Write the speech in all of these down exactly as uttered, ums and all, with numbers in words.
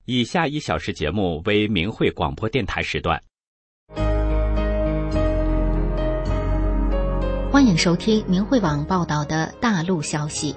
以下一小时节目为明慧广播电台时段。 欢迎收听明慧网报道的大陆消息。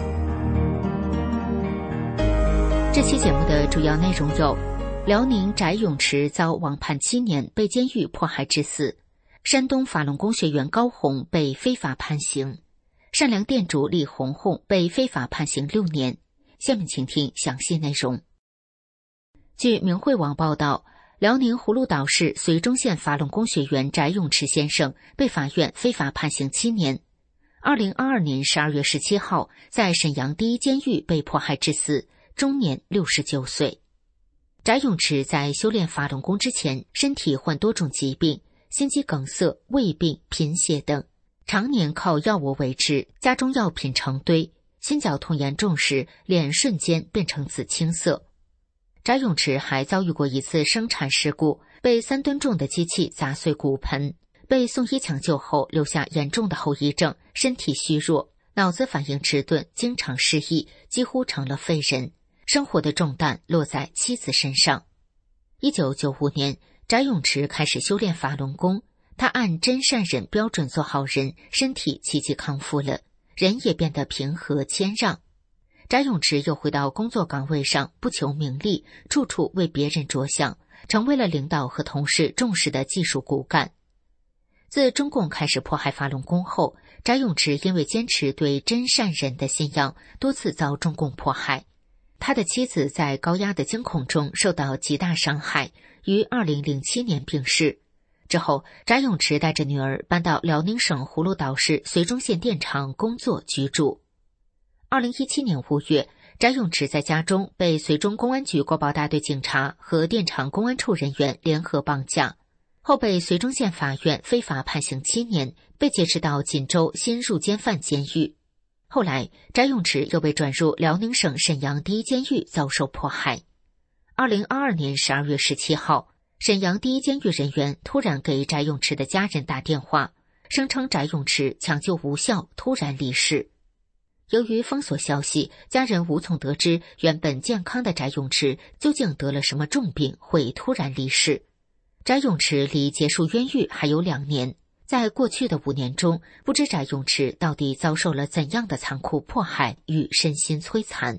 这期节目的主要内容有：辽宁翟永池遭网判七年，被监狱迫害致死；山东法轮功学员高红被非法判刑；善良店主李红红被非法判刑六年。下面请听详细内容。据明慧网报道，辽宁葫芦岛市绥中县法轮功学员翟永池先生被法院非法判刑七年。二零二二年十二月十七号，在沈阳第一监狱被迫害致死，终年六十九岁。翟永池在修炼法轮功之前，身体患多种疾病，心肌梗塞、胃病、贫血等，常年靠药物维持，家中药品成堆，心绞痛严重时，脸瞬间变成紫青色。翟永池还遭遇过一次生产事故，被三吨重的机器砸碎骨盆，被送医抢救后留下严重的后遗症，身体虚弱，脑子反应迟钝，经常失忆，几乎成了废人，生活的重担落在妻子身上。一九九五年，翟永池开始修炼法轮功，他按真善忍标准做好人，身体奇迹康复了，人也变得平和谦让。翟永池又回到工作岗位上，不求名利，处处为别人着想，成为了领导和同事重视的技术骨干。自中共开始迫害法轮功后，翟永池因为坚持对真善忍的信仰，多次遭中共迫害。他的妻子在高压的监控中受到极大伤害，于二零零七年病逝。之后，翟永池带着女儿搬到辽宁省葫芦岛市绥中县电厂工作居住。二零一七年五月，翟永池在家中被绥中公安局国保大队警察和电厂公安处人员联合绑架，后被绥中县法院非法判刑七年，被解释到锦州新入监犯监狱。后来，翟永池又被转入辽宁省沈阳第一监狱，遭受迫害。二零二二年十二月十七号，沈阳第一监狱人员突然给翟永池的家人打电话，声称翟永池抢救无效，突然离世。由于封锁消息，家人无从得知原本健康的翟永池究竟得了什么重病，会突然离世。翟永池离结束冤狱还有两年，在过去的五年中，不知翟永池到底遭受了怎样的残酷迫害与身心摧残。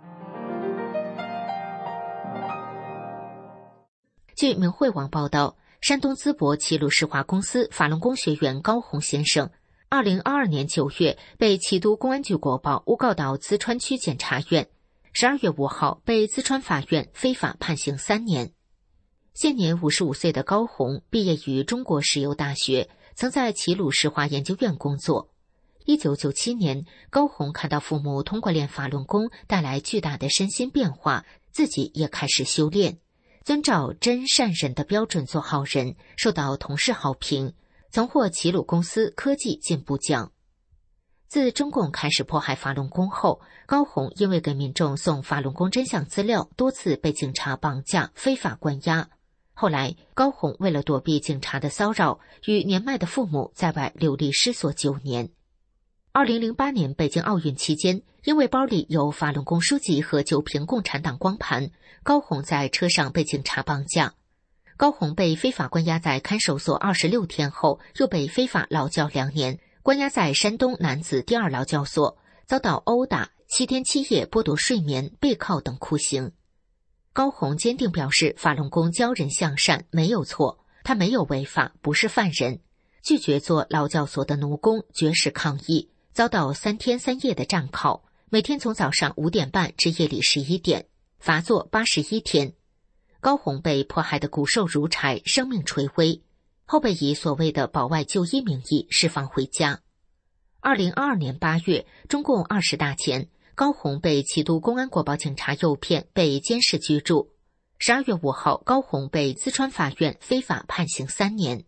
据明慧网报道，山东淄博齐鲁石化公司法轮功学员高红先生二零二二年九月被齐都公安局国保诬告到淄川区检察院，十二月五号被淄川法院非法判刑三年。现年五十五岁的高红毕业于中国石油大学，曾在齐鲁石化研究院工作。一九九七年，高红看到父母通过练法轮功带来巨大的身心变化，自己也开始修炼，遵照真善忍的标准做好人，受到同事好评，曾获齐鲁公司科技进步奖。自中共开始迫害法轮功后，高红因为给民众送法轮功真相资料，多次被警察绑架、非法关押。后来，高红为了躲避警察的骚扰，与年迈的父母在外流离失所九年。二零零八年北京奥运期间，因为包里有法轮功书籍和九瓶共产党光盘，高红在车上被警察绑架。高红被非法关押在看守所二十六天后，又被非法劳教两年，关押在山东男子第二劳教所，遭到殴打、七天七夜剥夺睡眠、背靠等酷刑。高红坚定表示，法轮功教人向善，没有错，他没有违法，不是犯人，拒绝做劳教所的奴工，绝食抗议，遭到三天三夜的战考，每天从早上五点半至夜里十一点，罚坐八十一天。高红被迫害的骨瘦如柴，生命垂危，后被以所谓的保外就医名义释放回家。二零二二年八月，中共二十大前，高红被齐都公安国保警察诱骗，被监视居住。十二月五号，高红被淄川法院非法判刑三年。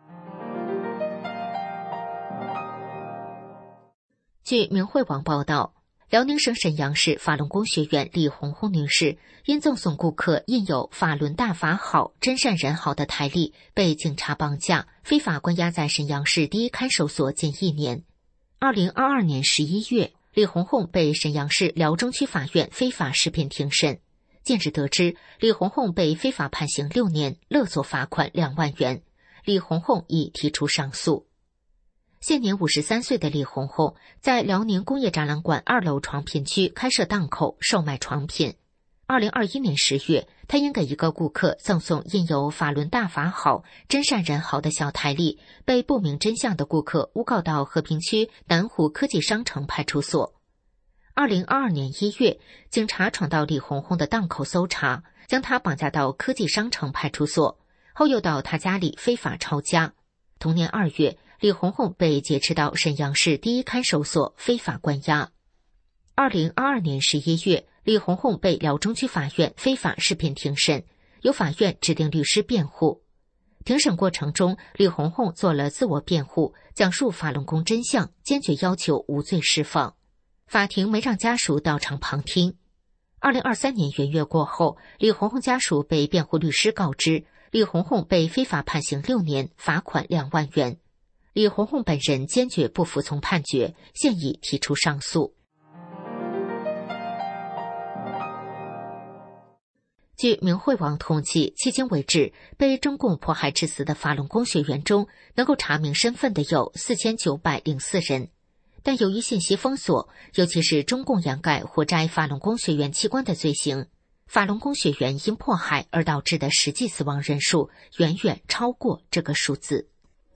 据明慧网报道，辽宁省沈阳市法轮功学员李红红女士因赠送顾客印有法轮大法好、真善人好的台历，被警察绑架，非法关押在沈阳市第一看守所近一年。二零二二年十一月，李红红被沈阳市辽中区法院非法视频庭审， 近日得知，李红红被非法判刑六年，勒索罚款两万元。李红红已提出上诉。现年五十三岁的李红红在辽宁工业展览馆二楼床品区开设档口，售卖床品。二零二一年十月，他因给一个顾客赠送印有法轮大法好、真善人好的小台历，被不明真相的顾客诬告到和平区南湖科技商城派出所。二零二二年一月，警察闯到李红红的档口搜查，将她绑架到科技商城派出所，后又到她家里非法抄家。同年二月，李红红被劫持到沈阳市第一看守所非法关押。二零二二年十一月，李红红被辽中区法院非法视频庭审，由法院指定律师辩护。庭审过程中，李红红做了自我辩护，讲述法轮功真相，坚决要求无罪释放。法庭没让家属到场旁听。二零二三年元月过后，李红红家属被辩护律师告知，李红红被非法判刑六年，罚款两万元。李红红本人坚决不服从判决，现已提出上诉。据明慧网统计，迄今为止，被中共迫害致死的法轮功学员中，能够查明身份的有四千九百零四人。但由于信息封锁，尤其是中共掩盖活摘法轮功学员器官的罪行，法轮功学员因迫害而导致的实际死亡人数远远超过这个数字。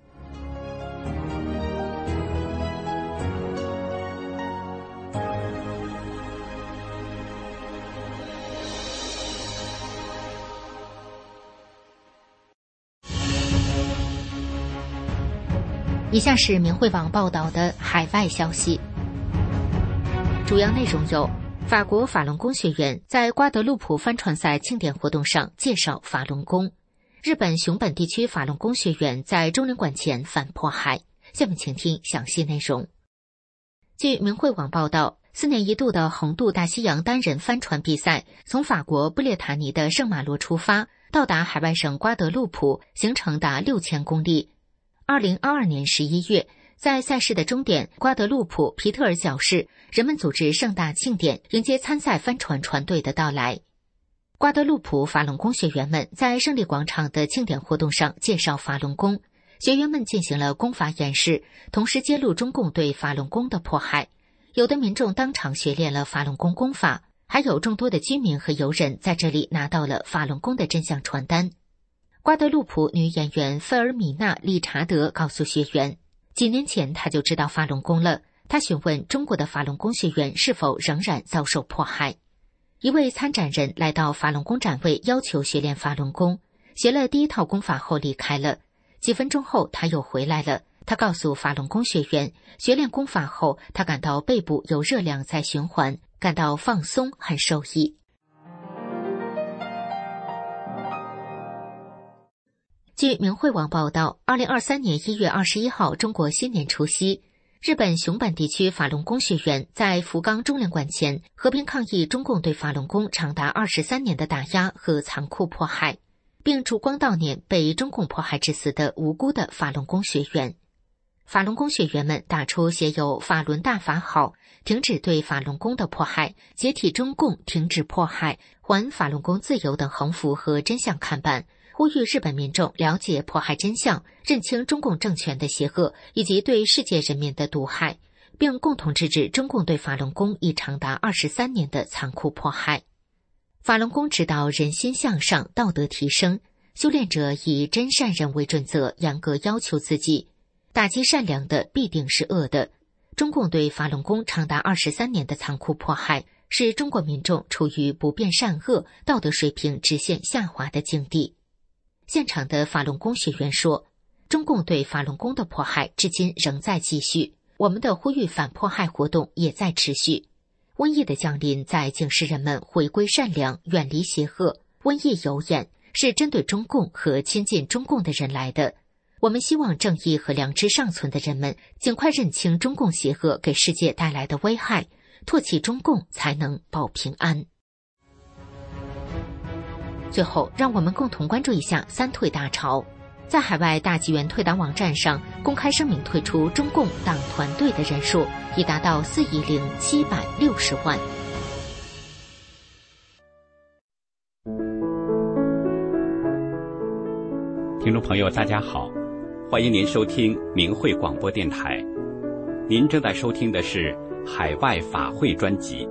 以下是明慧网报道的海外消息，主要内容有：法国法轮功学员在瓜德路普帆船赛庆典活动上介绍法轮功；日本熊本地区法轮功学员在中领馆前反迫害。下面请听详细内容。据明慧网报道，四年一度的横渡大西洋单人帆船比赛从法国布列塔尼的圣马洛出发，到达海外省瓜德路普，行程达六千公里。二零二二年十一月，在赛事的终点瓜德路普皮特尔角市，人们组织盛大庆典，迎接参赛帆船船队的到来。瓜德路普法轮功学员们在胜利广场的庆典活动上介绍法轮功，学员们进行了功法演示，同时揭露中共对法轮功的迫害。有的民众当场学练了法轮功功法，还有众多的居民和游人在这里拿到了法轮功的真相传单。瓜德路普女演员费尔米娜·理查德告诉学员，几年前她就知道法轮功了。她询问中国的法轮功学员是否仍然遭受迫害。一位参展人来到法轮功展位，要求学练法轮功，学了第一套功法后离开了。几分钟后他又回来了，他告诉法轮功学员，学练功法后他感到背部有热量在循环，感到放松和受益。据明慧网报道，二零二三年一月二十一号中国新年除夕，日本熊本地区法轮功学员在福冈中领馆前和平抗议中共对法轮功长达二十三年的打压和残酷迫害，并烛光悼念被中共迫害致死的无辜的法轮功学员。法轮功学员们打出写有法轮大法好、停止对法轮功的迫害、解体中共、停止迫害、还法轮功自由等横幅和真相看板，呼吁日本民众了解迫害真相，认清中共政权的邪恶以及对世界人民的毒害，并共同制止中共对法轮功已长达二十三年的残酷迫害。法轮功指导人心向上，道德提升，修炼者以真善人为准则，严格要求自己。打击善良的必定是恶的。中共对法轮功长达二十三年的残酷迫害，使中国民众处于不辨善恶、道德水平直线下滑的境地。现场的法轮功学员说，中共对法轮功的迫害至今仍在继续，我们的呼吁反迫害活动也在持续。瘟疫的降临在警示人们回归善良，远离邪恶。瘟疫有眼，是针对中共和亲近中共的人来的。我们希望正义和良知尚存的人们尽快认清中共邪恶给世界带来的危害，唾弃中共才能保平安。最后，让我们共同关注一下三退大潮。在海外大纪元退党网站上公开声明退出中共党团队的人数已达到四亿零七百六十万。 听众朋友大家好，欢迎您收听明慧广播电台。您正在收听的是海外法会专辑。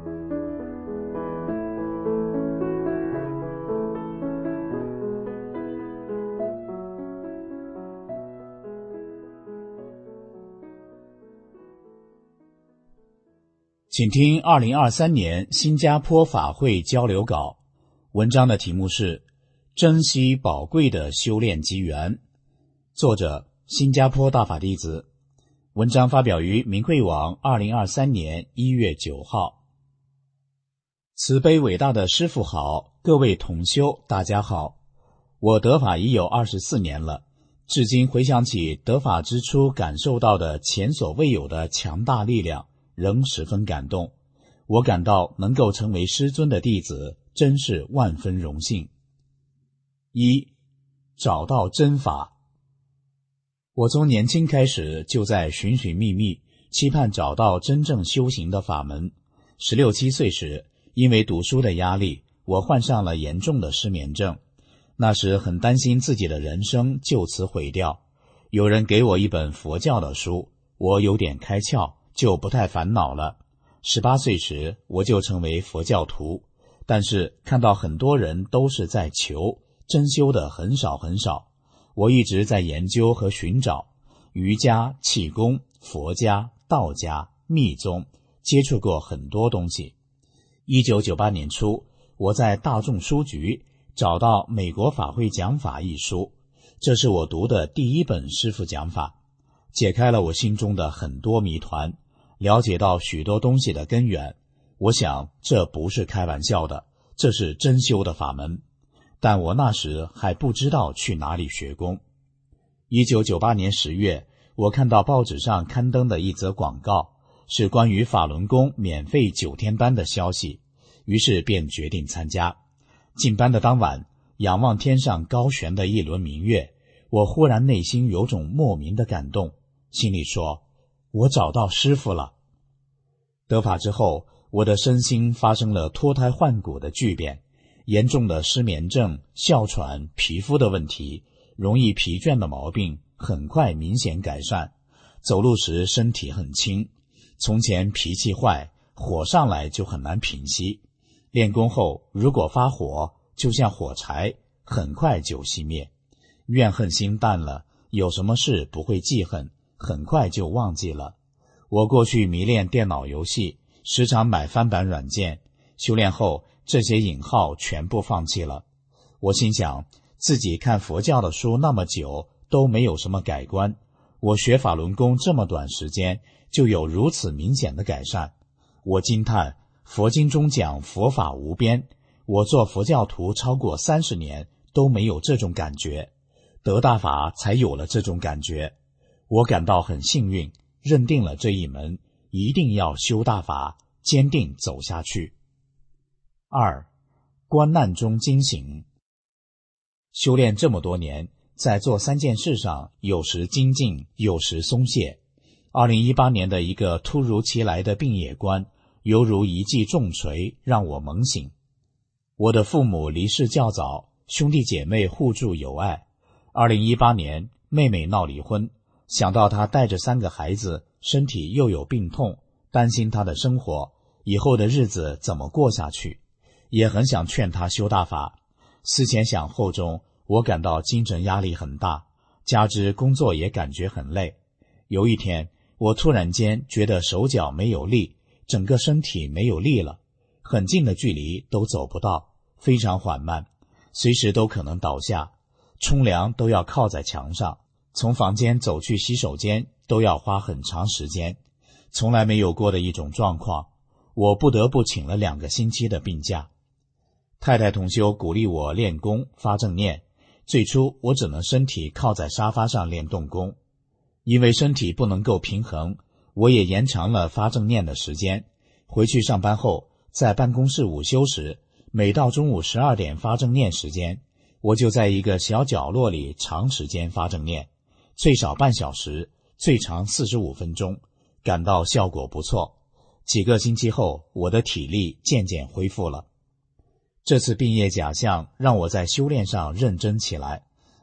请听二零二三年新加坡法会交流稿，文章的题目是珍惜宝贵的修炼机缘，作者新加坡大法弟子，文章发表于明慧网二零二三年一月九号。慈悲伟大的师父好，各位同修大家好，我得法已有二十四年了，至今回想起得法之初感受到的前所未有的强大力量，仍十分感动。我感到能够成为师尊的弟子，真是万分荣幸。一、找到真法。我从年轻开始就在寻寻觅觅，期盼找到真正修行的法门。十六七岁时，因为读书的压力，我患上了严重的失眠症。那时很担心自己的人生就此毁掉。有人给我一本佛教的书，我有点开窍，就不太烦恼了。十八岁时，我就成为佛教徒，但是看到很多人都是在求，真修的很少很少。我一直在研究和寻找瑜伽、气功、佛家、道家、密宗，接触过很多东西。一九九八年初，我在大众书局找到《美国法会讲法》一书，这是我读的第一本师父讲法，解开了我心中的很多谜团，了解到许多东西的根源。我想这不是开玩笑的，这是真修的法门。但我那时还不知道去哪里学功。一九九八年十月，我看到报纸上刊登的一则广告，是关于法轮功免费九天班的消息，于是便决定参加。进班的当晚，仰望天上高悬的一轮明月，我忽然内心有种莫名的感动，心里说，我找到师父了。得法之后，我的身心发生了脱胎换骨的巨变，严重的失眠症、哮喘、皮肤的问题、容易疲倦的毛病很快明显改善，走路时身体很轻。从前脾气坏，火上来就很难平息，练功后如果发火，就像火柴，很快就熄灭。怨恨心淡了，有什么事不会记恨，很快就忘记了。我过去迷恋电脑游戏，时常买翻版软件，修炼后这些瘾号全部放弃了。我心想，自己看佛教的书那么久都没有什么改观，我学法轮功这么短时间就有如此明显的改善。我惊叹，佛经中讲佛法无边，我做佛教徒超过三十年都没有这种感觉，得大法才有了这种感觉。我感到很幸运，认定了这一门，一定要修大法，坚定走下去。二、观难中惊醒。修炼这么多年，在做三件事上有时精进，有时松懈。二零一八年的一个突如其来的病野观，犹如一记重锤，让我猛醒。我的父母离世较早，兄弟姐妹互助友爱。二零一八年，妹妹闹离婚，想到她带着三个孩子，身体又有病痛，担心她的生活，以后的日子怎么过下去，也很想劝她修大法。思前想后中，我感到精神压力很大，加之工作也感觉很累。有一天，我突然间觉得手脚没有力，整个身体没有力了，很近的距离都走不到，非常缓慢，随时都可能倒下。冲凉都要靠在墙上，从房间走去洗手间都要花很长时间，从来没有过的一种状况。我不得不请了两个星期的病假。太太同修鼓励我练功发正念，最初我只能身体靠在沙发上练动功，因为身体不能够平衡，我也延长了发正念的时间。回去上班后，在办公室午休时，每到中午十二点发正念时间，我就在一个小角落里长时间发正念，最少半小时，最长四十五分钟，感到效果不错。几个星期后，我的体力渐渐恢复了。这次病业假象让我在修炼上认真起来，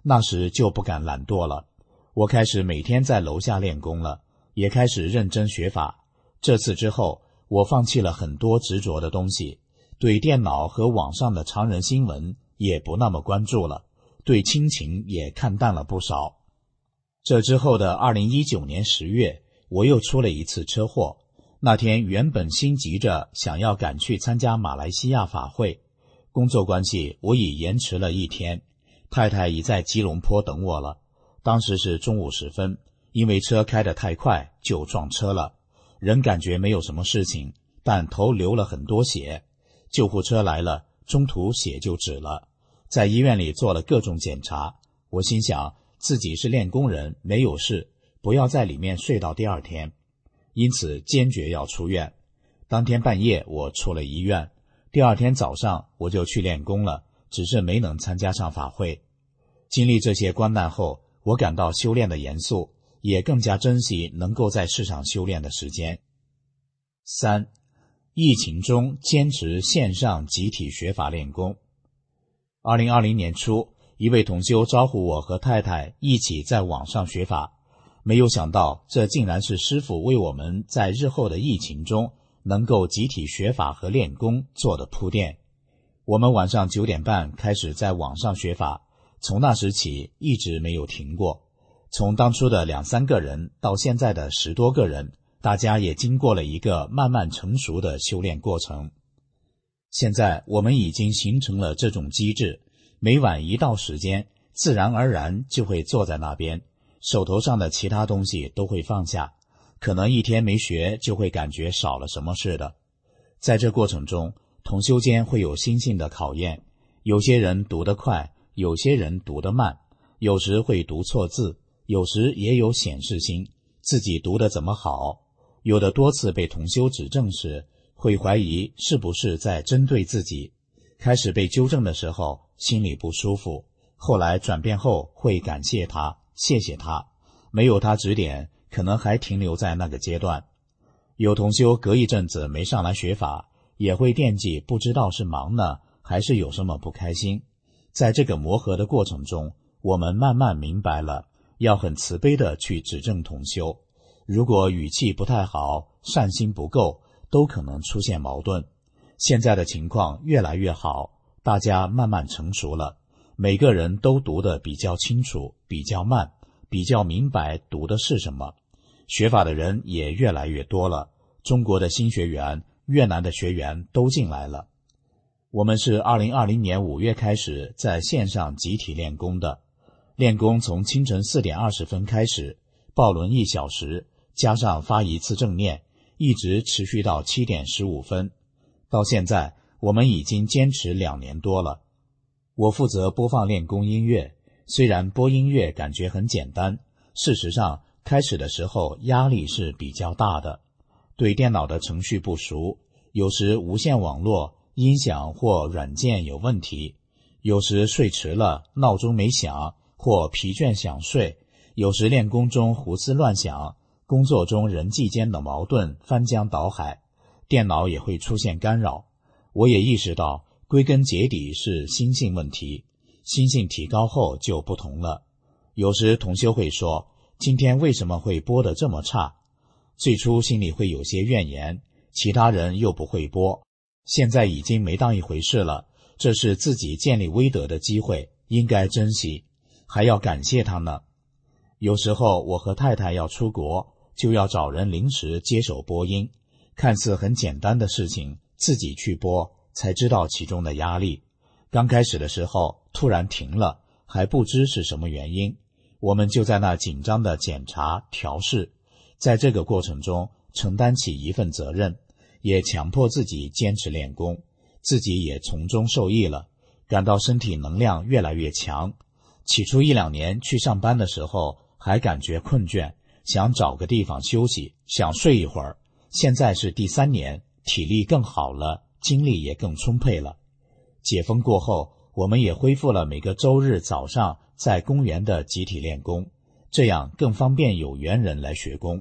那时就不敢懒惰了，我开始每天在楼下练功了，也开始认真学法。这次之后，我放弃了很多执着的东西，对电脑和网上的常人新闻也不那么关注了，对亲情也看淡了不少。这之后的二零一九年十月，我又出了一次车祸。那天原本心急着想要赶去参加马来西亚法会，工作关系我已延迟了一天，太太已在吉隆坡等我了。当时是中午时分，因为车开得太快就撞车了，人感觉没有什么事情，但头流了很多血。救护车来了，中途血就止了。在医院里做了各种检查，我心想自己是练功人，没有事，不要在里面睡到第二天，因此坚决要出院。当天半夜我出了医院，第二天早上我就去练功了，只是没能参加上法会。经历这些关难后，我感到修炼的严肃，也更加珍惜能够在市场修炼的时间。三、疫情中坚持线上集体学法练功。二零二零年初，一位同修招呼我和太太一起在网上学法，没有想到这竟然是师父为我们在日后的疫情中能够集体学法和练功做的铺垫。我们晚上九点半开始在网上学法，从那时起一直没有停过。从当初的两三个人到现在的十多个人，大家也经过了一个慢慢成熟的修炼过程。现在我们已经形成了这种机制，每晚一到时间，自然而然就会坐在那边，手头上的其他东西都会放下，可能一天没学就会感觉少了什么似的。在这过程中，同修间会有心性的考验，有些人读得快，有些人读得慢，有时会读错字，有时也有显示心，自己读得怎么好。有的多次被同修指正时，会怀疑是不是在针对自己。开始被纠正的时候，心里不舒服，后来转变后会感谢他，谢谢他。没有他指点，可能还停留在那个阶段。有同修隔一阵子没上来学法，也会惦记，不知道是忙呢，还是有什么不开心。在这个磨合的过程中，我们慢慢明白了，要很慈悲地去指正同修。如果语气不太好，善心不够，都可能出现矛盾。现在的情况越来越好，大家慢慢成熟了，每个人都读得比较清楚，比较慢，比较明白读的是什么。学法的人也越来越多了，中国的新学员、越南的学员都进来了。我们是二零二零年五月开始在线上集体练功的，练功从清晨四点二十分开始，抱轮一小时，加上发一次正念，一直持续到七点十五分。到现在，我们已经坚持两年多了。我负责播放练功音乐，虽然播音乐感觉很简单，事实上开始的时候压力是比较大的。对电脑的程序不熟，有时无线网络、音响或软件有问题，有时睡迟了，闹钟没响，或疲倦想睡，有时练功中胡思乱想，工作中人际间的矛盾翻江倒海，电脑也会出现干扰。我也意识到归根结底是心性问题，心性提高后就不同了。有时同修会说，今天为什么会播得这么差？最初心里会有些怨言，其他人又不会播，现在已经没当一回事了，这是自己建立威德的机会，应该珍惜，还要感谢他呢。有时候我和太太要出国，就要找人临时接手播音，看似很简单的事情，自己去播，才知道其中的压力。刚开始的时候突然停了，还不知是什么原因，我们就在那紧张的检查调试。在这个过程中承担起一份责任，也强迫自己坚持练功，自己也从中受益了，感到身体能量越来越强。起初一两年去上班的时候还感觉困倦，想找个地方休息，想睡一会儿。现在是第三年，体力更好了，精力也更充沛了。解封过后，我们也恢复了每个周日早上在公园的集体练功，这样更方便有缘人来学功。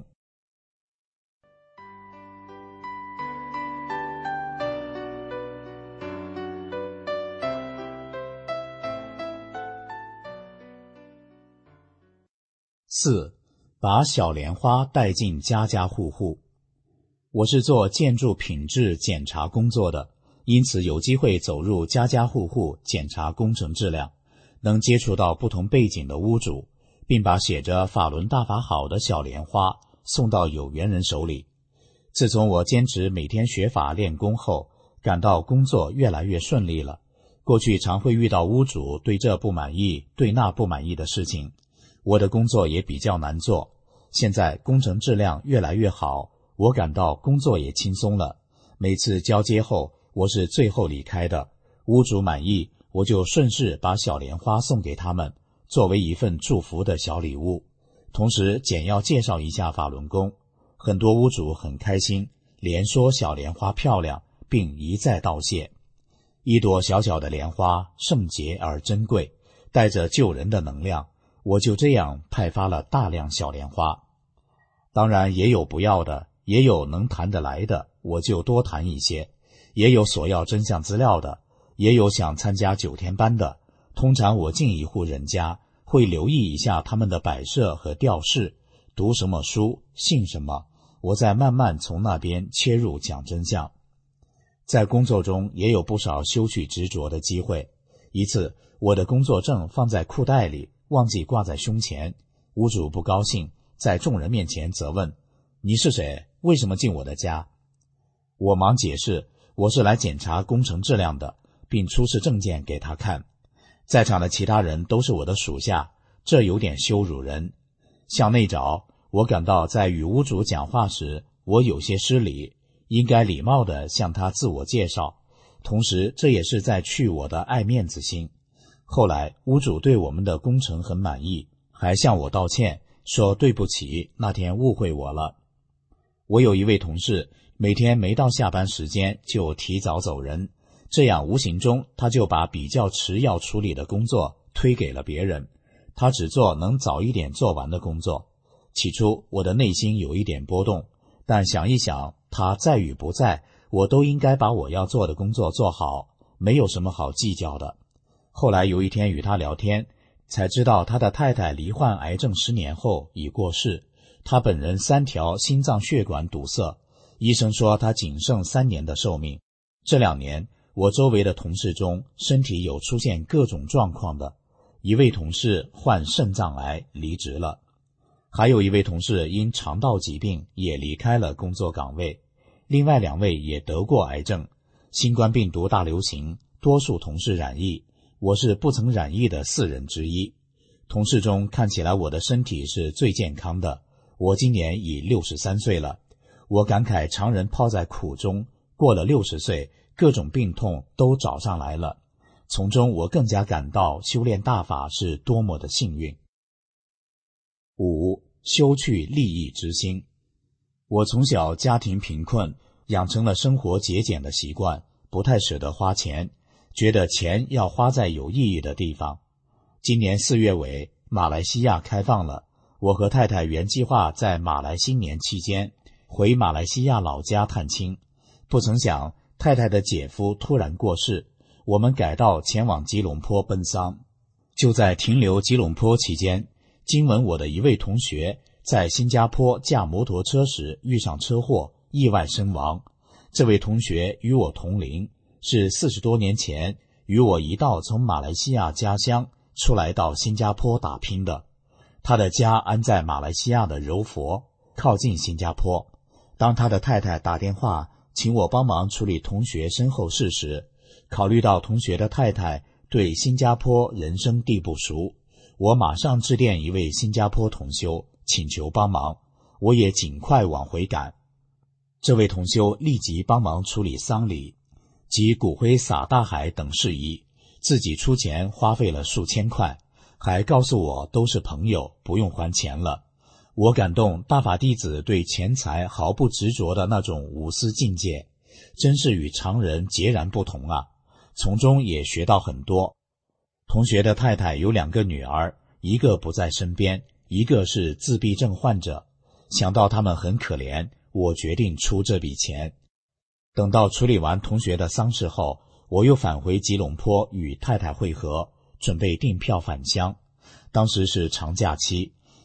四，把小莲花带进家家户户。我是做建筑品质检查工作的，因此有机会走入家家户户检查工程质量，能接触到不同背景的屋主，并把写着法轮大法好的小莲花送到有缘人手里。自从我坚持每天学法练功后，感到工作越来越顺利了。过去常会遇到屋主对这不满意，对那不满意的事情，我的工作也比较难做。现在工程质量越来越好，我感到工作也轻松了。每次交接后，我是最后离开的，屋主满意，我就顺势把小莲花送给他们，作为一份祝福的小礼物。同时简要介绍一下法轮功，很多屋主很开心，连说小莲花漂亮，并一再道谢。一朵小小的莲花，圣洁而珍贵，带着救人的能量，我就这样派发了大量小莲花。当然也有不要的，也有能谈得来的，我就多谈一些，也有索要真相资料的，也有想参加九天班的。通常我进一户人家，会留意一下他们的摆设和吊饰，读什么书，信什么，我再慢慢从那边切入讲真相。在工作中也有不少修去执着的机会。一次，我的工作证放在裤袋里，忘记挂在胸前，屋主不高兴，在众人面前责问：你是谁？为什么进我的家？我忙解释，我是来检查工程质量的，并出示证件给他看。在场的其他人都是我的属下，这有点羞辱人。向内找，我感到在与屋主讲话时，我有些失礼，应该礼貌地向他自我介绍，同时这也是在去我的爱面子心。后来屋主对我们的工程很满意，还向我道歉，说对不起，那天误会我了。我有一位同事，每天没到下班时间就提早走人，这样无形中他就把比较迟要处理的工作推给了别人，他只做能早一点做完的工作。起初我的内心有一点波动，但想一想，他在与不在，我都应该把我要做的工作做好，没有什么好计较的。后来有一天与他聊天，才知道他的太太罹患癌症十年后已过世，他本人三条心脏血管堵塞，医生说他仅剩三年的寿命。这两年我周围的同事中，身体有出现各种状况的，一位同事患肾脏癌离职了，还有一位同事因肠道疾病也离开了工作岗位，另外两位也得过癌症。新冠病毒大流行，多数同事染疫，我是不曾染疫的四人之一。同事中看起来我的身体是最健康的，我今年已六十三岁了。我感慨常人泡在苦中，过了六十岁，各种病痛都找上来了。从中我更加感到修炼大法是多么的幸运。五、修去利益之心。我从小家庭贫困，养成了生活节俭的习惯，不太舍得花钱，觉得钱要花在有意义的地方。今年四月尾，马来西亚开放了，我和太太原计划在马来新年期间回马来西亚老家探亲，不曾想太太的姐夫突然过世，我们改道前往吉隆坡奔丧。就在停留吉隆坡期间，经闻我的一位同学在新加坡驾摩托车时遇上车祸，意外身亡。这位同学与我同龄，是四十多年前与我一道从马来西亚家乡出来到新加坡打拼的。他的家安在马来西亚的柔佛，靠近新加坡。当他的太太打电话请我帮忙处理同学身后事时，考虑到同学的太太对新加坡人生地不熟，我马上致电一位新加坡同修，请求帮忙，我也尽快往回赶。这位同修立即帮忙处理丧礼及骨灰撒大海等事宜，自己出钱花费了数千块，还告诉我都是朋友，不用还钱了。我感动大法弟子对钱财毫不执着的那种无私境界，真是与常人截然不同啊，从中也学到很多。同学的太太有两个女儿，一个不在身边，一个是自闭症患者，想到他们很可怜，我决定出这笔钱。等到处理完同学的丧事后，我又返回吉隆坡与太太会合，准备订票返乡。当时是长假期，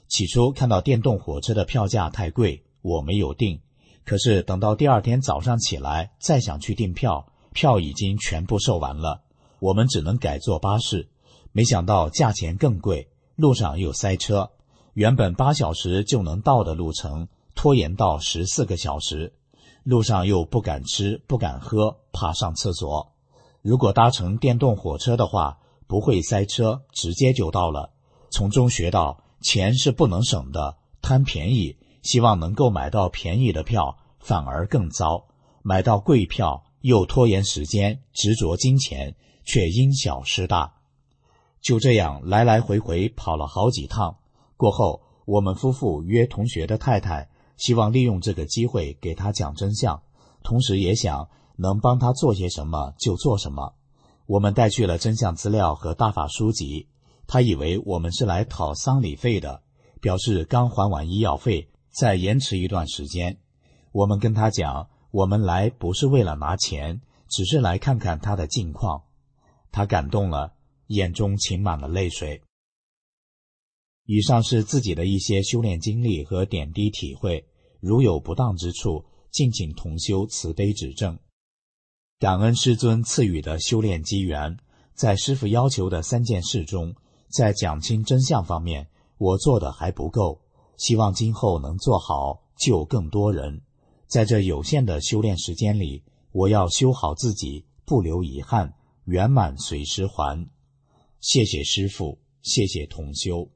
起初看到电动火车的票价太贵，我没有订。可是等到第二天早上起来，再想去订票，票已经全部售完了，我们只能改坐巴士。没想到价钱更贵，路上又塞车，原本八小时就能到的路程，拖延到十四个小时。路上又不敢吃，不敢喝，怕上厕所。如果搭乘电动火车的话，不会塞车，直接就到了。从中学到钱是不能省的，贪便宜，希望能够买到便宜的票，反而更糟。买到贵票又拖延时间，执着金钱，却因小失大。就这样来来回回跑了好几趟。过后，我们夫妇约同学的太太，希望利用这个机会给他讲真相，同时也想能帮他做些什么就做什么。我们带去了真相资料和大法书籍，他以为我们是来讨丧礼费的，表示刚还完医药费，再延迟一段时间。我们跟他讲，我们来不是为了拿钱，只是来看看他的近况。他感动了，眼中噙满了泪水。以上是自己的一些修炼经历和点滴体会，如有不当之处，敬请同修慈悲指正。感恩师尊赐予的修炼机缘，在师父要求的三件事中，在讲清真相方面，我做的还不够，希望今后能做好，救更多人。在这有限的修炼时间里，我要修好自己，不留遗憾，圆满随师还。谢谢师父，谢谢同修。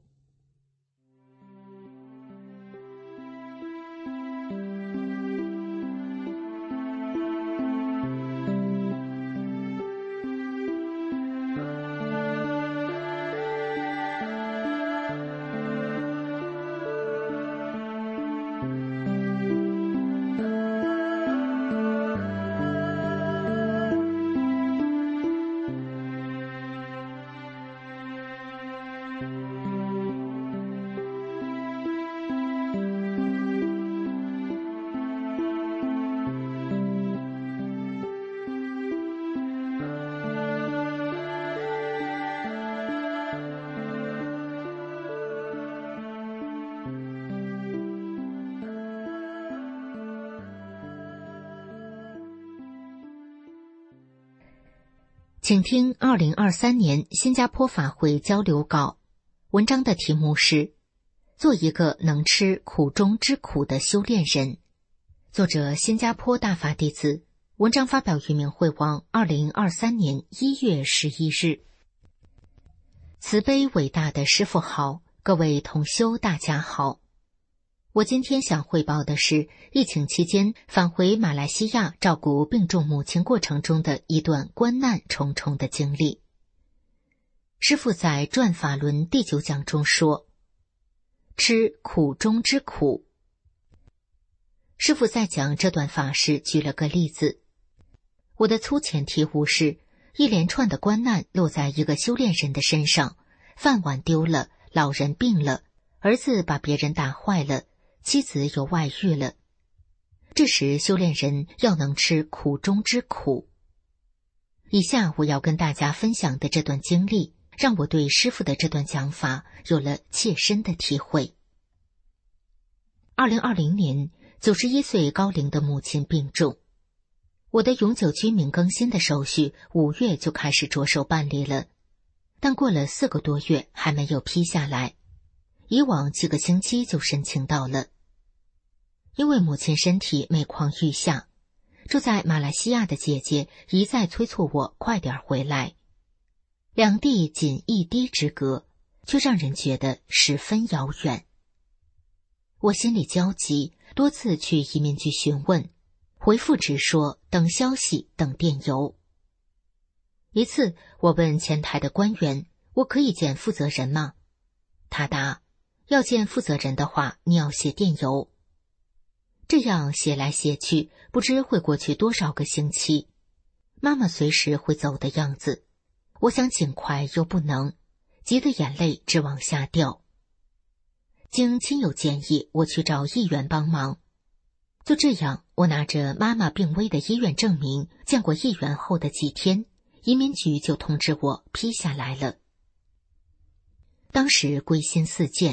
请听二零二三年新加坡法会交流稿，文章的题目是做一个能吃苦中之苦的修炼人，作者新加坡大法弟子，文章发表于明慧网二零二三年一月十一日。慈悲伟大的师父好，各位同修大家好。我今天想汇报的是疫情期间返回马来西亚照顾病重母亲过程中的一段关难重重的经历。师父在转法轮第九讲中说，吃苦中之苦。师父在讲这段法时举了个例子，我的粗浅体悟是，一连串的关难落在一个修炼人的身上，饭碗丢了，老人病了，儿子把别人打坏了，妻子有外遇了。这时修炼人要能吃苦中之苦。以下我要跟大家分享的这段经历，让我对师父的这段讲法有了切身的体会。二零二零年，九十一岁高龄的母亲病重，我的永久居民更新的手续五月就开始着手办理了，但过了四个多月还没有批下来，以往几个星期就申请到了。因为母亲身体每况愈下，住在马来西亚的姐姐一再催促我快点回来，两地仅一堤之隔，却让人觉得十分遥远。我心里焦急，多次去移民局询问，回复只说等消息，等电邮。一次我问前台的官员，我可以见负责人吗？他答，要见负责人的话，你要写电邮。这样写来写去，不知会过去多少个星期，妈妈随时会走的样子。我想尽快又不能，急得眼泪直往下掉。经亲友建议，我去找议员帮忙。就这样，我拿着妈妈病危的医院证明，见过议员后的几天，移民局就通知我批下来了。当时归心似箭，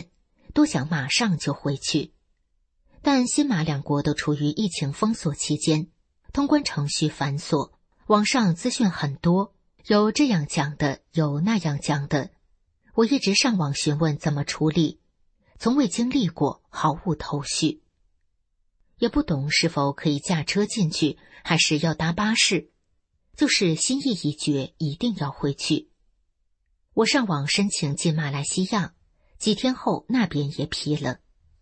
多想马上就回去。但新马两国都处于疫情封锁期间，通关程序繁琐，网上资讯很多，有这样讲的，有那样讲的。我一直上网询问怎么处理，从未经历过，毫无头绪。也不懂是否可以驾车进去，还是要搭巴士，就是心意已决，一定要回去。我上网申请进马来西亚，几天后那边也批了。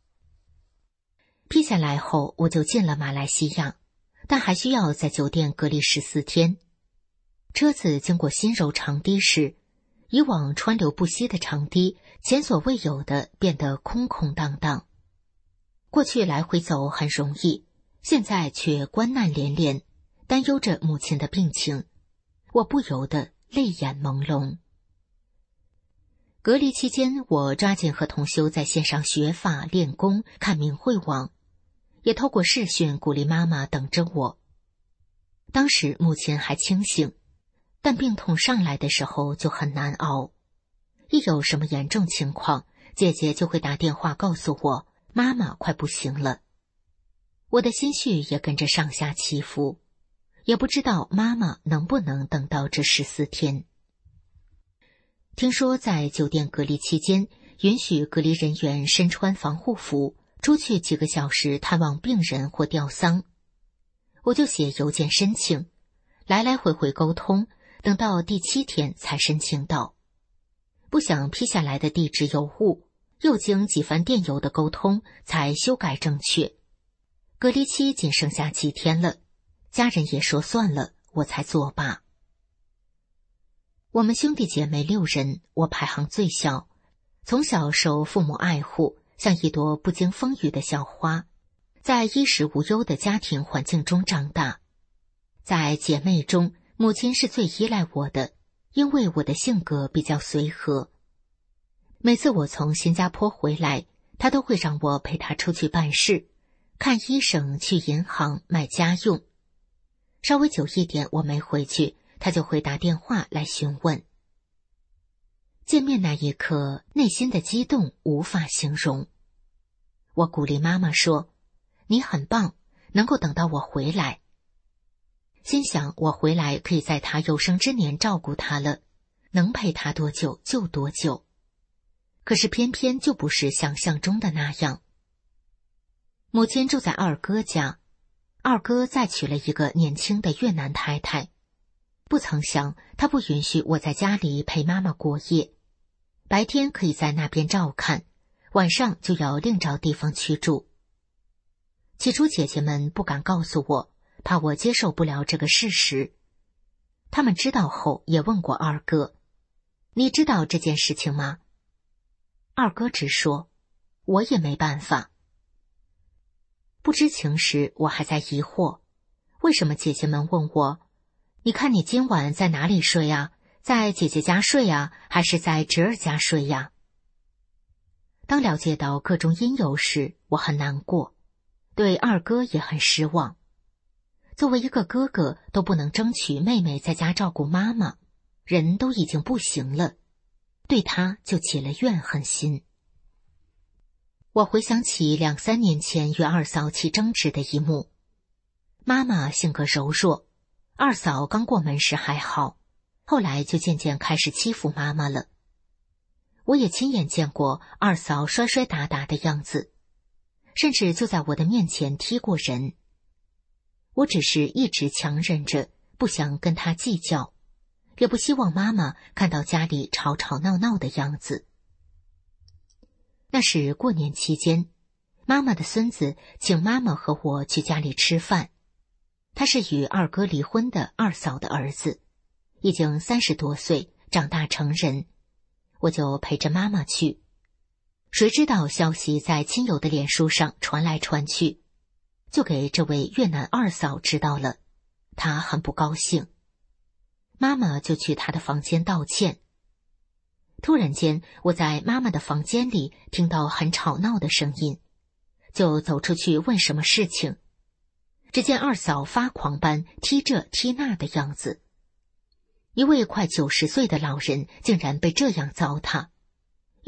批下来后，我就进了马来西亚，但还需要在酒店隔离十四天。车子经过新柔长堤时，以往川流不息的长堤，前所未有的变得空空荡荡。过去来回走很容易，现在却关难连连，担忧着母亲的病情，我不由得泪眼朦胧。隔离期间，我抓紧和同修在线上学法练功，看明慧网，也透过视讯鼓励妈妈等着我。当时母亲还清醒，但病痛上来的时候就很难熬。一有什么严重情况，姐姐就会打电话告诉我，妈妈快不行了。我的心绪也跟着上下起伏，也不知道妈妈能不能等到这十四天。听说在酒店隔离期间，允许隔离人员身穿防护服出去几个小时探望病人或吊丧，我就写邮件申请，来来回回沟通，等到第七天才申请到。不想批下来的地址有误，又经几番电邮的沟通才修改正确。隔离期仅剩下几天了，家人也说算了，我才作罢。我们兄弟姐妹六人，我排行最小，从小受父母爱护，像一朵不经风雨的小花，在衣食无忧的家庭环境中长大。在姐妹中，母亲是最依赖我的，因为我的性格比较随和。每次我从新加坡回来，她都会让我陪她出去办事，看医生，去银行，买家用。稍微久一点我没回去，他就会打电话来询问。见面那一刻，内心的激动无法形容。我鼓励妈妈说，你很棒，能够等到我回来。心想我回来可以在她有生之年照顾她了，能陪她多久就多久。可是偏偏就不是想象中的那样。母亲住在二哥家，二哥再娶了一个年轻的越南太太。不曾想，他不允许我在家里陪妈妈过夜，白天可以在那边照看，晚上就要另找地方去住。起初姐姐们不敢告诉我，怕我接受不了这个事实。他们知道后也问过二哥，你知道这件事情吗？二哥直说，我也没办法。不知情时，我还在疑惑，为什么姐姐们问我，你看你今晚在哪里睡啊？在姐姐家睡啊，还是在侄儿家睡呀？当了解到各种因由时，我很难过，对二哥也很失望。作为一个哥哥，都不能争取妹妹在家照顾妈妈，人都已经不行了，对他就起了怨恨心。我回想起两三年前与二嫂起争执的一幕，妈妈性格柔弱，二嫂刚过门时还好，后来就渐渐开始欺负妈妈了。我也亲眼见过二嫂摔摔打打的样子，甚至就在我的面前踢过人。我只是一直强忍着，不想跟她计较，也不希望妈妈看到家里吵吵闹闹的样子。那是过年期间，妈妈的孙子请妈妈和我去家里吃饭。他是与二哥离婚的二嫂的儿子，已经三十多岁，长大成人，我就陪着妈妈去。谁知道消息在亲友的脸书上传来传去，就给这位越南二嫂知道了，她很不高兴。妈妈就去她的房间道歉。突然间，我在妈妈的房间里听到很吵闹的声音，就走出去问什么事情。只见二嫂发狂般踢这踢那的样子，一位快九十岁的老人竟然被这样糟蹋，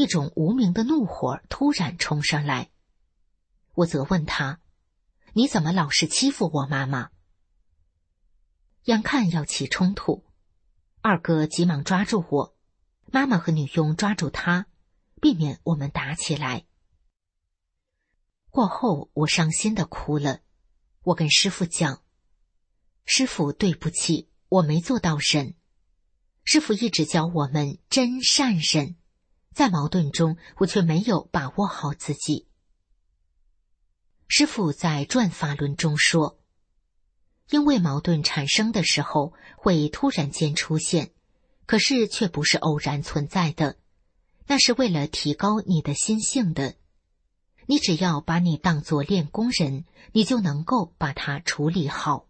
一种无名的怒火突然冲上来。我责问他：你怎么老是欺负我妈妈？眼看要起冲突，二哥急忙抓住我，妈妈和女佣抓住他，避免我们打起来。过后我伤心地哭了，我跟师父讲：师父，对不起，我没做到忍。师父一直教我们真善忍，在矛盾中我却没有把握好自己。师父在转法轮中说，因为矛盾产生的时候会突然间出现，可是却不是偶然存在的，那是为了提高你的心性的。你只要把你当作练功人，你就能够把它处理好。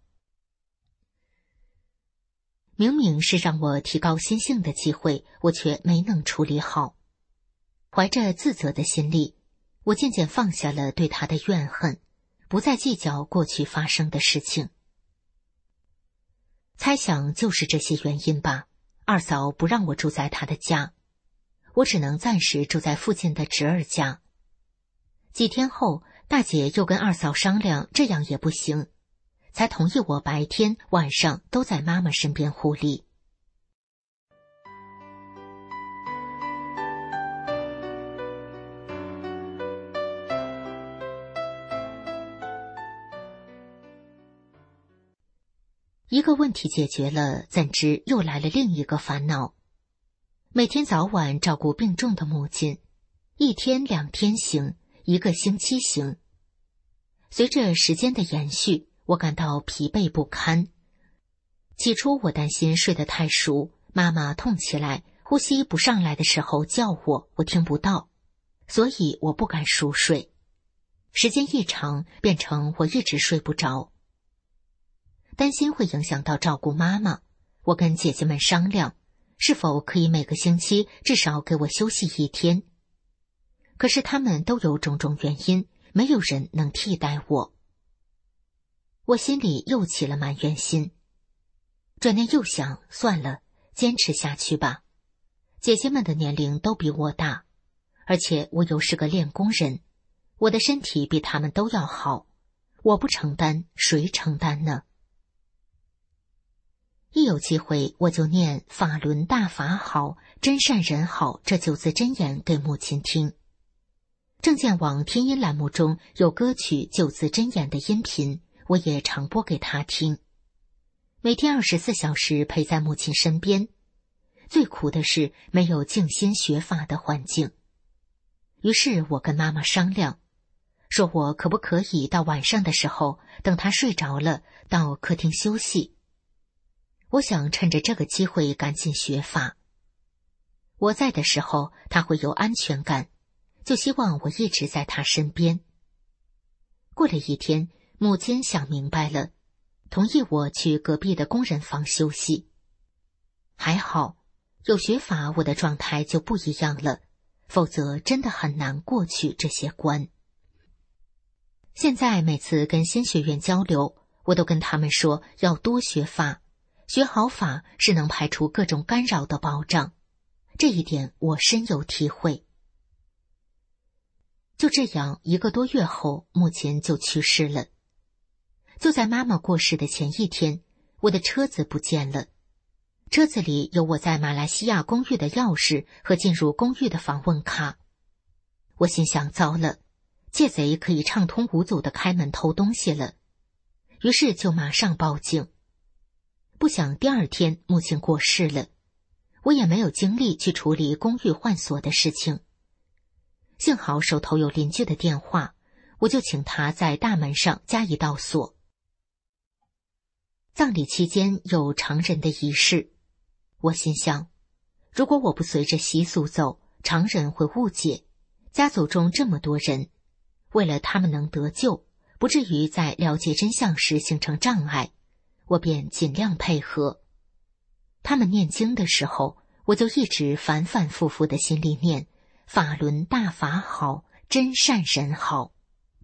明明是让我提高心性的机会，我却没能处理好。怀着自责的心理，我渐渐放下了对他的怨恨，不再计较过去发生的事情。猜想就是这些原因吧，二嫂不让我住在她的家，我只能暂时住在附近的侄儿家。几天后，大姐又跟二嫂商量，这样也不行，才同意我白天晚上都在妈妈身边护理。一个问题解决了，怎知又来了另一个烦恼。每天早晚照顾病重的母亲，一天两天行，一个星期行。随着时间的延续，我感到疲惫不堪。起初我担心睡得太熟，妈妈痛起来，呼吸不上来的时候叫我，我听不到，所以我不敢熟睡。时间一长，变成我一直睡不着。担心会影响到照顾妈妈，我跟姐姐们商量，是否可以每个星期至少给我休息一天。可是他们都有种种原因，没有人能替代我。我心里又起了埋怨心，转念又想，算了，坚持下去吧。姐姐们的年龄都比我大，而且我又是个练功人，我的身体比他们都要好，我不承担，谁承担呢？一有机会，我就念法轮大法好，真善人好这九字真言给母亲听。正见网听音栏目中有歌曲九字真言的音频，我也常播给她听。每天二十四小时陪在母亲身边。最苦的是没有静心学法的环境。于是我跟妈妈商量，说我可不可以到晚上的时候，等她睡着了，到客厅休息。我想趁着这个机会赶紧学法。我在的时候，她会有安全感，就希望我一直在她身边。过了一天，母亲想明白了，同意我去隔壁的工人房休息。还好，有学法，我的状态就不一样了，否则真的很难过去这些关。现在每次跟新学员交流，我都跟他们说要多学法，学好法是能排除各种干扰的保障，这一点我深有体会。就这样，一个多月后，母亲就去世了。就在妈妈过世的前一天，我的车子不见了。车子里有我在马来西亚公寓的钥匙和进入公寓的访问卡。我心想，糟了，窃贼可以畅通无阻地开门偷东西了，于是就马上报警。不想第二天母亲过世了，我也没有精力去处理公寓换锁的事情。幸好手头有邻居的电话，我就请他在大门上加一道锁。葬礼期间有常人的仪式，我心想，如果我不随着习俗走，常人会误解，家族中这么多人，为了他们能得救，不至于在了解真相时形成障碍，我便尽量配合。他们念经的时候，我就一直反反复复的心里念法轮大法好，真善人好。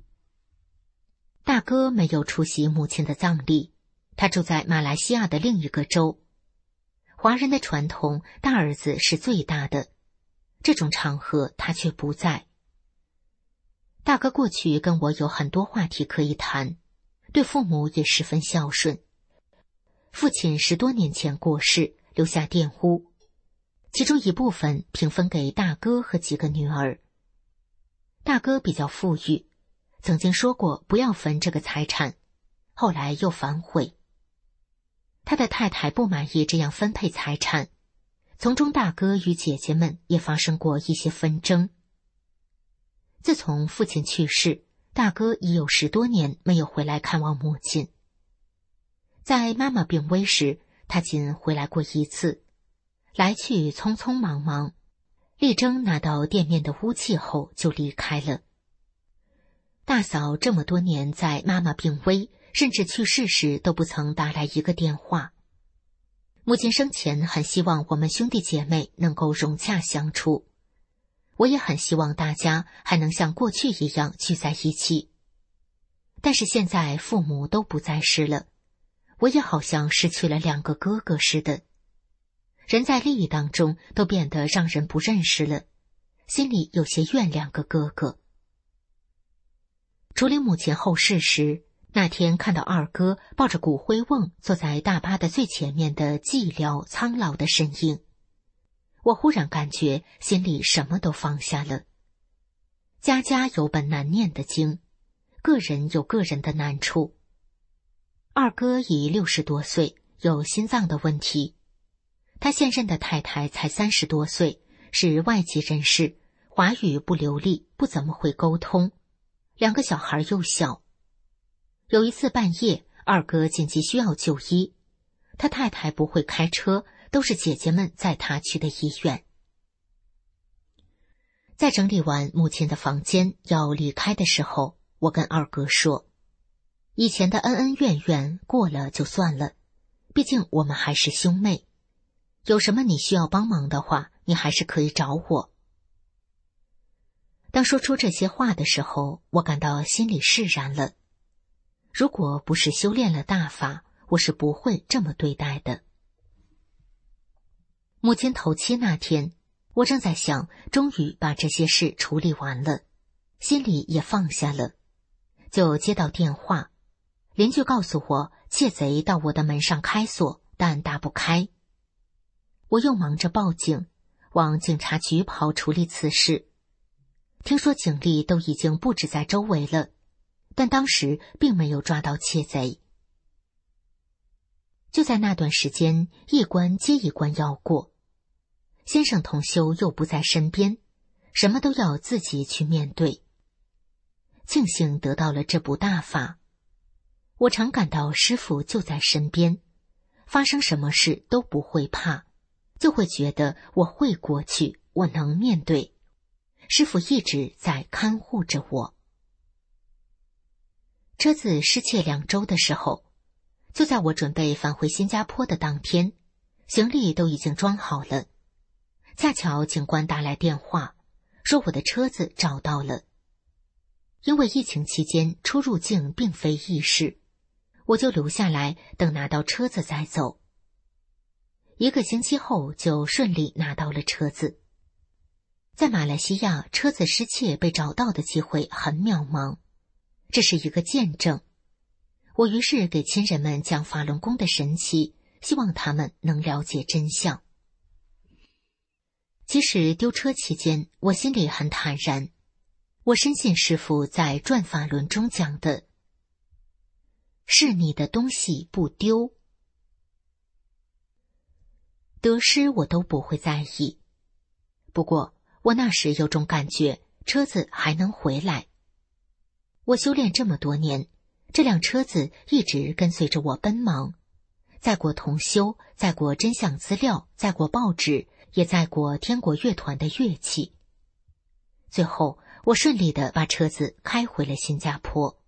大哥没有出席母亲的葬礼，他住在马来西亚的另一个州。华人的传统，大儿子是最大的， 这种场合他却不在。大哥过去跟我有很多话题可以谈，对父母也十分孝顺。父亲十多年前过世，留下佃屋，其中一部分平分给大哥和几个女儿。大哥比较富裕，曾经说过不要分这个财产，后来又反悔。他的太太不满意这样分配财产，从中大哥与姐姐们也发生过一些纷争。自从父亲去世，大哥已有十多年没有回来看望母亲。在妈妈病危时，他仅回来过一次，来去匆匆忙忙，力争拿到店面的屋契后就离开了。大嫂这么多年在妈妈病危甚至去世时都不曾打来一个电话。母亲生前很希望我们兄弟姐妹能够融洽相处，我也很希望大家还能像过去一样聚在一起。但是现在父母都不在世了，我也好像失去了两个哥哥似的。人在利益当中都变得让人不认识了，心里有些怨两个哥哥。处理母亲后事时，那天看到二哥抱着骨灰瓮坐在大巴的最前面的寂寥苍老的身影，我忽然感觉心里什么都放下了。家家有本难念的经，个人有个人的难处。二哥已六十多岁，有心脏的问题。他现任的太太才三十多岁，是外籍人士，华语不流利，不怎么会沟通。两个小孩又小。有一次半夜，二哥紧急需要就医，他太太不会开车，都是姐姐们载他去的医院。在整理完母亲的房间要离开的时候，我跟二哥说，以前的恩恩怨怨过了就算了，毕竟我们还是兄妹，有什么你需要帮忙的话，你还是可以找我。当说出这些话的时候，我感到心里释然了。如果不是修炼了大法，我是不会这么对待的。母亲头七那天，我正在想，终于把这些事处理完了，心里也放下了，就接到电话，邻居告诉我，窃贼到我的门上开锁，但打不开。我又忙着报警，往警察局跑处理此事。听说警力都已经布置在周围了，但当时并没有抓到窃贼。就在那段时间，一关接一关要过，先生同修又不在身边，什么都要自己去面对。庆幸得到了这部大法，我常感到师父就在身边，发生什么事都不会怕，就会觉得我会过去，我能面对。师父一直在看护着我。车子失窃两周的时候，就在我准备返回新加坡的当天，行李都已经装好了。恰巧警官打来电话，说我的车子找到了。因为疫情期间出入境并非易事，我就留下来等拿到车子再走。一个星期后就顺利拿到了车子。在马来西亚，车子失窃被找到的机会很渺茫，这是一个见证。我于是给亲人们讲法轮功的神奇，希望他们能了解真相。即使丢车期间，我心里很坦然。我深信师父在转法轮中讲的，是你的东西不丢，得失我都不会在意。不过我那时有种感觉，车子还能回来。我修炼这么多年，这辆车子一直跟随着我奔忙，载过同修，载过真相资料，载过报纸，也载过天国乐团的乐器。最后我顺利地把车子开回了新加坡。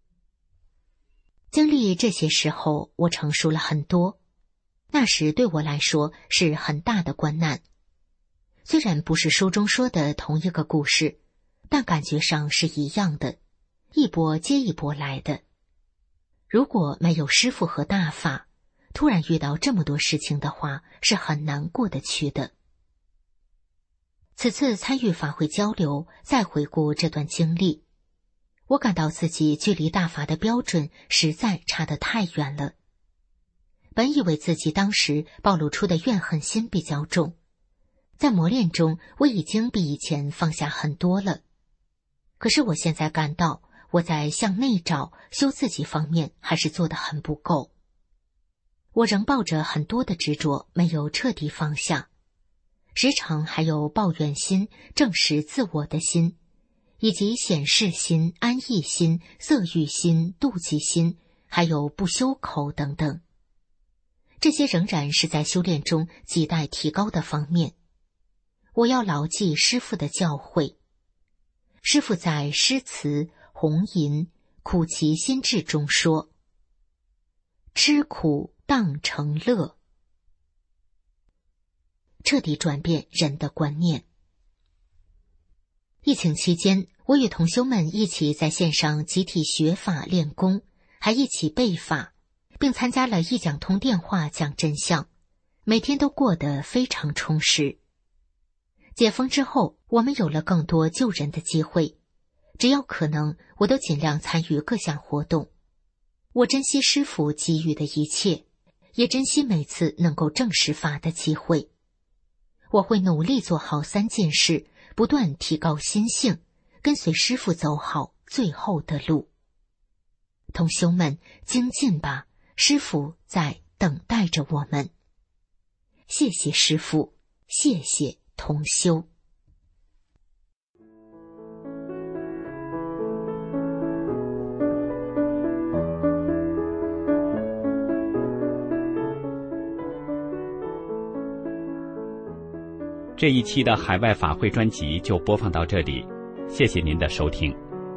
经历这些时候，我成熟了很多，那时对我来说是很大的关难。虽然不是书中说的同一个故事，但感觉上是一样的，一波接一波来的。如果没有师父和大法，突然遇到这么多事情的话，是很难过得去的。 此次参与法会交流，再回顾这段经历，我感到自己距离大法的标准实在差得太远了。本以为自己当时暴露出的怨恨心比较重，在磨练中我已经比以前放下很多了。可是我现在感到我在向内找、修自己方面还是做得很不够。我仍抱着很多的执着，没有彻底放下。时常还有抱怨心、证实自我的心，以及显示心、安逸心、色欲心、妒忌心，还有不修口等等。这些仍然是在修炼中亟待提高的方面。我要牢记师父的教诲。师父在诗词、红吟、苦其心志中说：吃苦当成乐。彻底转变人的观念。疫情期间，我与同修们一起在线上集体学法练功，还一起背法，并参加了一讲通电话讲真相，每天都过得非常充实。解封之后，我们有了更多救人的机会，只要可能，我都尽量参与各项活动。我珍惜师父给予的一切，也珍惜每次能够证实法的机会。我会努力做好三件事，不断提高心性，跟随师父走好最后的路。同修们，精进吧，师父在等待着我们。谢谢师父，谢谢同修。 这一期的海外法会专辑就播放到这里，谢谢您的收听。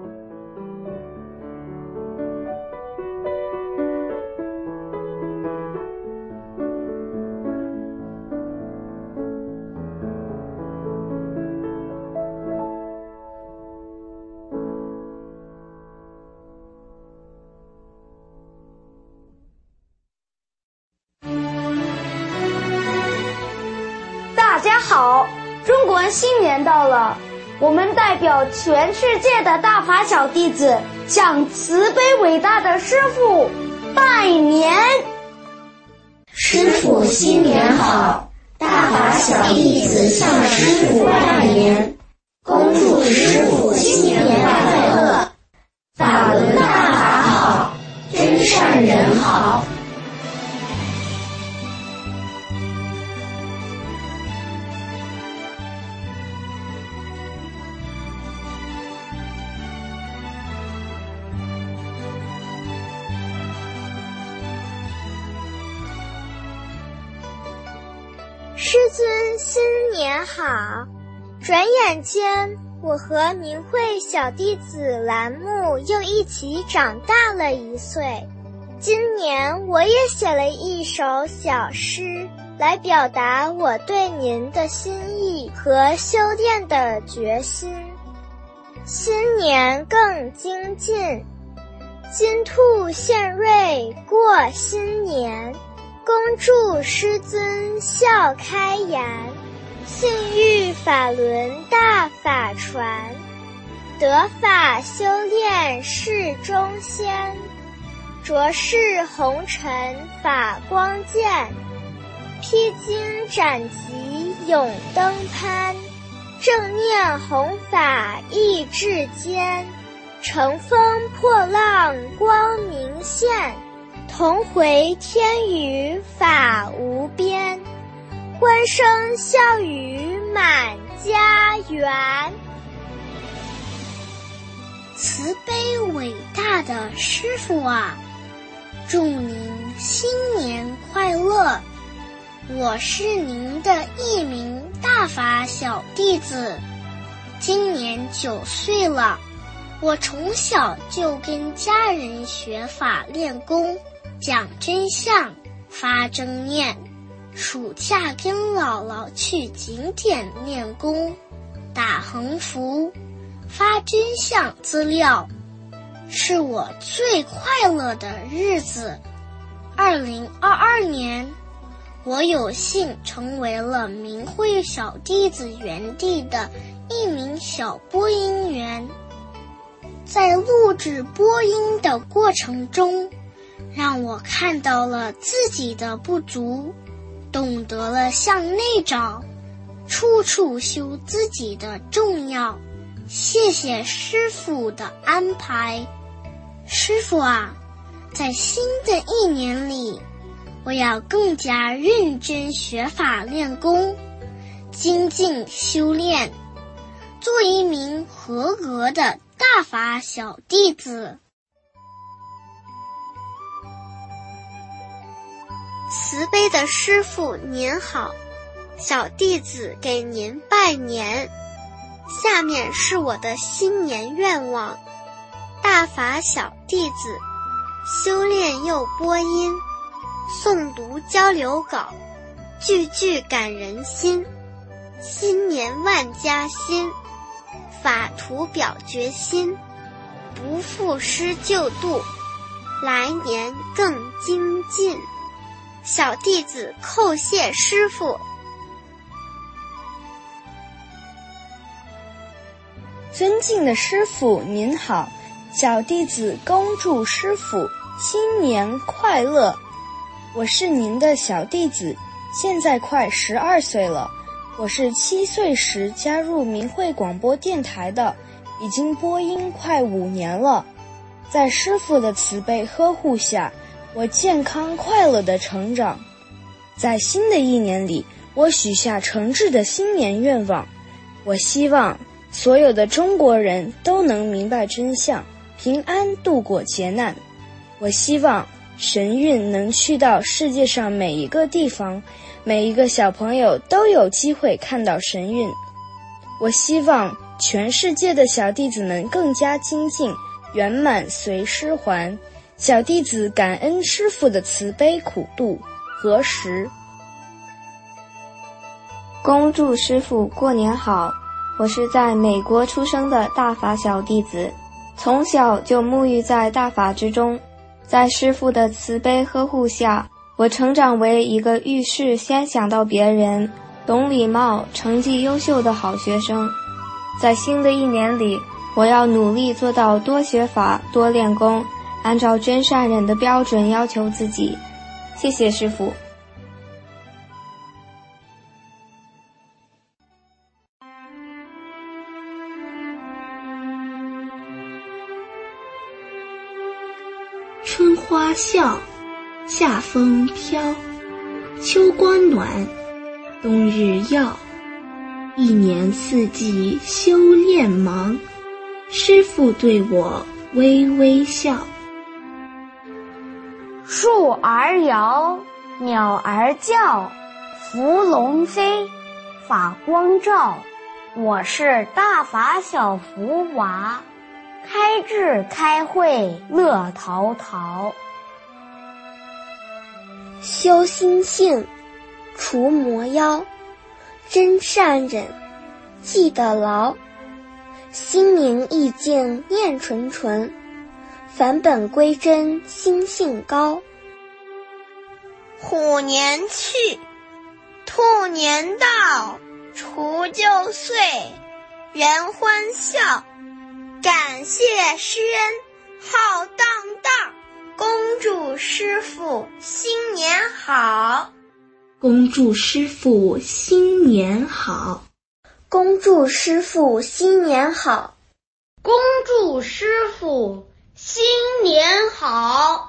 大家好，中国新年到了，我们代表全世界的大法小弟子向慈悲伟大的师父拜年。 师父新年好，大法小弟子向师父拜年，恭祝师父新年快乐，法轮大法好，真善人好。 师尊新年好！转眼间，我和明慧小弟子栏目又一起长大了一岁。今年我也写了一首小诗，来表达我对您的心意和修炼的决心。新年更精进，金兔献瑞过新年。恭祝师尊笑开颜，信欲法轮大法传，得法修炼是中仙，着世红尘法光剑，披荆斩棘永登攀，正念弘法意志坚，乘风破浪光明现，同回天宇法无边，欢声笑语满家园。 慈悲伟大的师父啊，祝您新年快乐！我是您的一名大法小弟子，今年九岁了。我从小就跟家人学法练功，讲真相，发正念。暑假跟姥姥去景点练功，打横幅，发真相资料，是我最快乐的日子。二零二二年， 我有幸成为了明慧小弟子园地的一名小播音员。在录制播音的过程中，让我看到了自己的不足，懂得了向内找，处处修自己的重要。谢谢师父的安排。师父啊，在新的一年里，我要更加认真学法练功，精进修炼，做一名合格的大法小弟子。 慈悲的师父您好，小弟子给您拜年。下面是我的新年愿望：大法小弟子，修炼又播音，诵读交流稿，句句感人心。新年万家兴，法图表决心，不负师救度，来年更精进。小弟子叩谢师父。 尊敬的师父您好，小弟子恭祝师父新年快乐。我是您的小弟子，现在快十二岁了。我是七岁时加入明慧广播电台的，已经播音快五年了。在师父的慈悲呵护下，我健康快乐的成长。在新的一年里，我许下诚挚的新年愿望，我希望所有的中国人都能明白真相，平安度过劫难。我希望神韵能去到世界上每一个地方，每一个小朋友都有机会看到神韵。我希望全世界的小弟子们更加精进，圆满随师还。小弟子感恩师父的慈悲苦度何时。 恭祝师父过年好。我是在美国出生的大法小弟子，从小就沐浴在大法之中，在师父的慈悲呵护下，我成长为一个遇事先想到别人，懂礼貌、成绩优秀的好学生。在新的一年里，我要努力做到多学法、多练功，按照真善忍的标准要求自己。谢谢师父。 春花笑，夏风飘，秋光暖，冬日耀。一年四季修炼忙，师父对我微微笑。 树儿摇，鸟儿叫，伏龙飞，法光照。我是大法小福娃，开智开慧乐陶陶。 修心性，除魔妖，真善忍，记得牢。心明意净念纯纯，返本归真心性高。 虎年去，兔年到，除旧岁，人欢笑。感谢师恩浩荡荡，恭祝师父新年好。 恭祝师父新年好。 恭祝师父新年好。 恭祝师父新年好。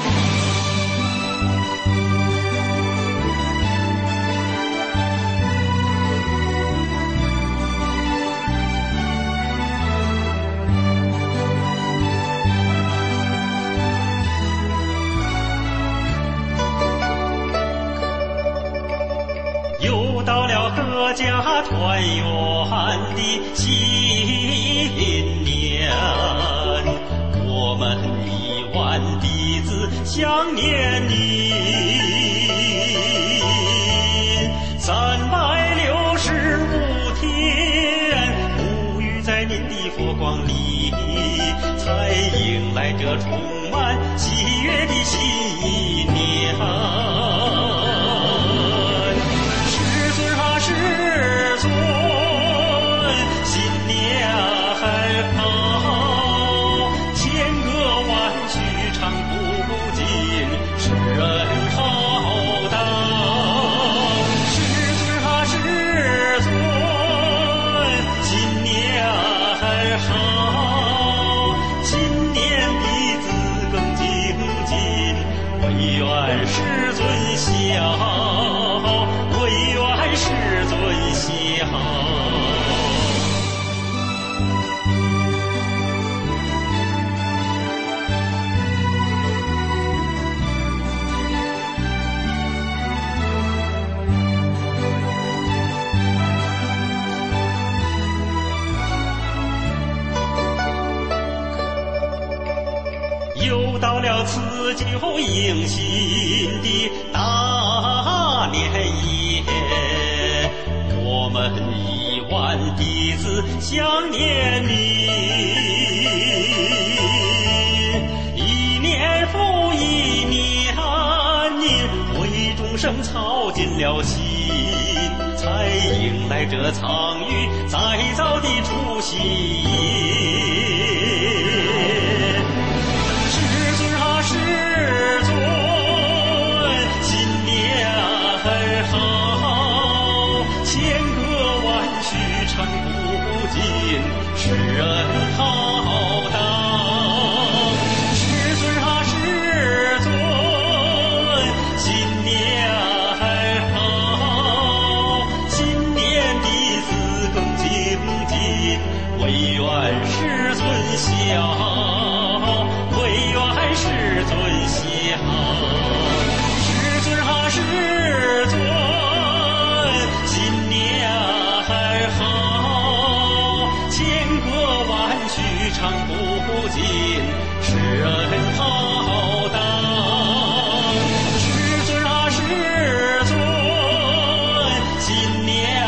又到了阖家团圆的新年，我们亿万弟子想念你。三百六十五天沐浴在您的佛光里，才迎来这充满喜悦的新一年。 辞旧迎新的大年夜，我们亿万弟子想念你，一年复一年，您为众生操尽了心，才迎来这苍宇再造的除夕夜。师尊啊师尊，新年好，千个万绪唱不尽，世人浩荡。师尊啊师尊，新年好，新年弟子更精进，唯愿师尊孝，唯愿师尊孝。师尊啊师尊，新年好，千个万绪唱不尽，世人浩荡。师尊啊师尊，新年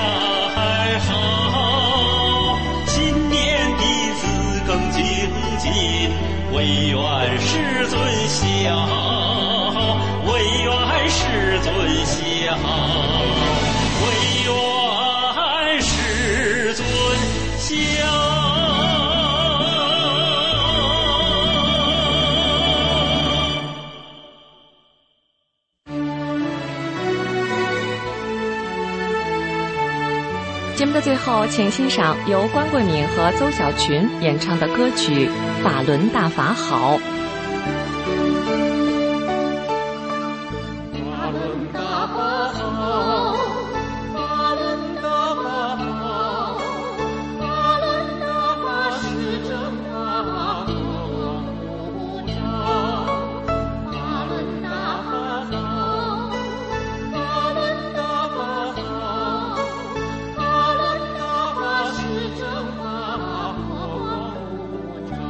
好，新年弟子更精进，唯愿师尊孝，唯愿师尊孝，唯愿师尊孝。 节目的最后，请欣赏由关桂敏和邹小群演唱的歌曲《法轮大法好》。 法轮大法好，法轮大法好，法轮大法是正法，佛光普照。法轮大法好，法轮大法好，法轮大法是正法，佛光普照。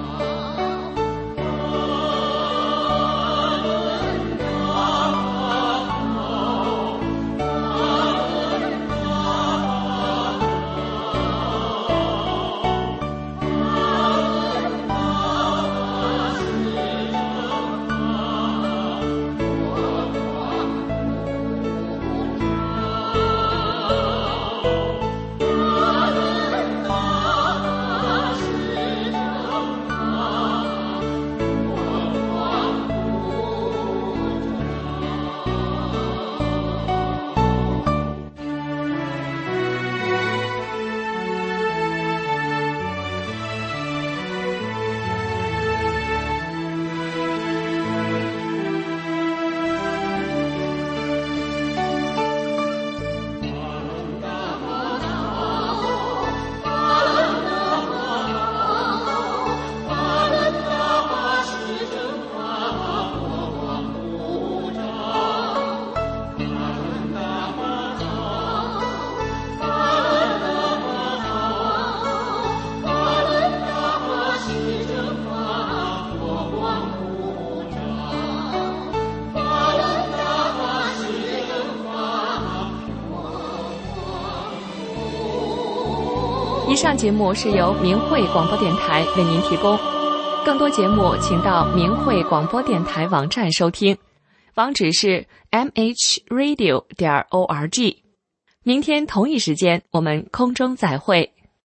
以上节目是由明慧广播电台为您提供，更多节目请到明慧广播电台网站收听，网址是 m h radio 点 org。明天同一时间我们空中再会。